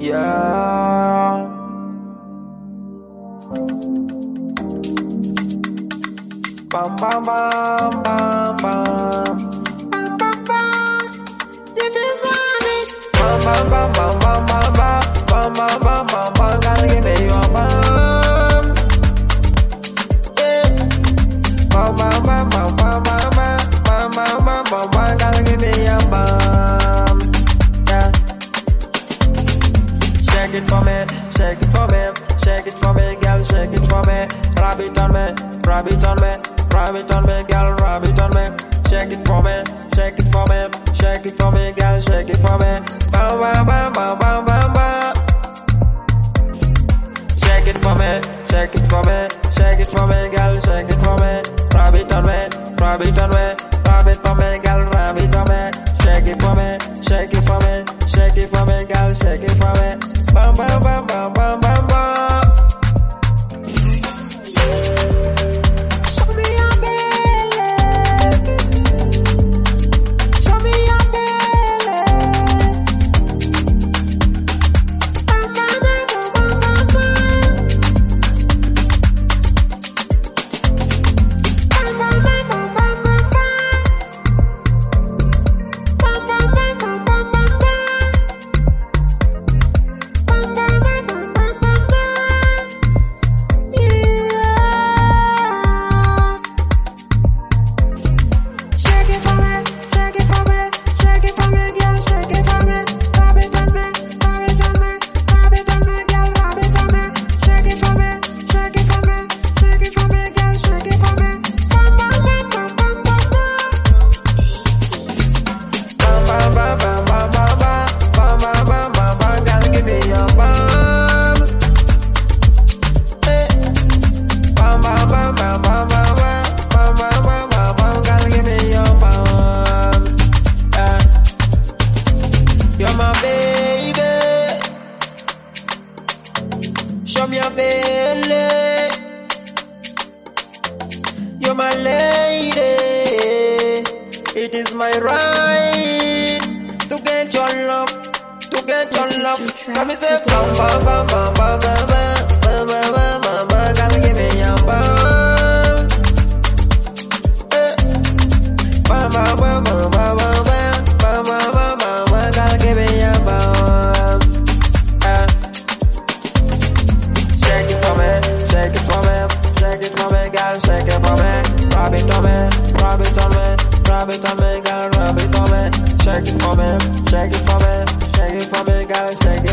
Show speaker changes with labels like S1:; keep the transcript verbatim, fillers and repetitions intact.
S1: Yeah. Bam bam bam bam bam. Bam bam bam. You deserve it. Bam bam bam bam bam bam bam. Bam bam bam bam bam. Gotta give me your bams. Yeah. Bam bam bam bam bam bam bam. Bam bam bam bam bam. Gotta give me your bams. Yeah. Shake it for me, shake it for me, shake it for me, girl, shake it for me. Rub it on me, rub it on me, rub it on me, girl, rub it on me. Shake it for me, shake it for me, shake it for me, girl, shake it for me. Bam bam bam bam bam bam bam. Shake it for me, shake it for me, shake it for me, girl, shake it for me. Rub it on me, rub it on me, rub it for me, girl, rub it on me. Shake it for me, shake it for me, shake it for me, girl, shake it for me. Bam bam bam bam bam bam bam. Show me your belly. Show me your belly. Bam bam bam bam bam bam. Bam bam bam bam bam bam bam. Bam bam bam bam bam bam bam. Show me your belly. You're my lady. It is my right to get your love, to get your love. Let me say bam bam bam bam bam bam bam bam bam bam bam. Gotta give me your bam. Bam bam bam bam bam bam bam bam bam bam. Gotta give me your bam. Shake it for me, shake it for me, shake it for me, girl, shake it for me. Rub it on me, rub it on me, rub it on me, girl, rub it on me. Shake it for me, shake it for me, shake it for me, girl, shake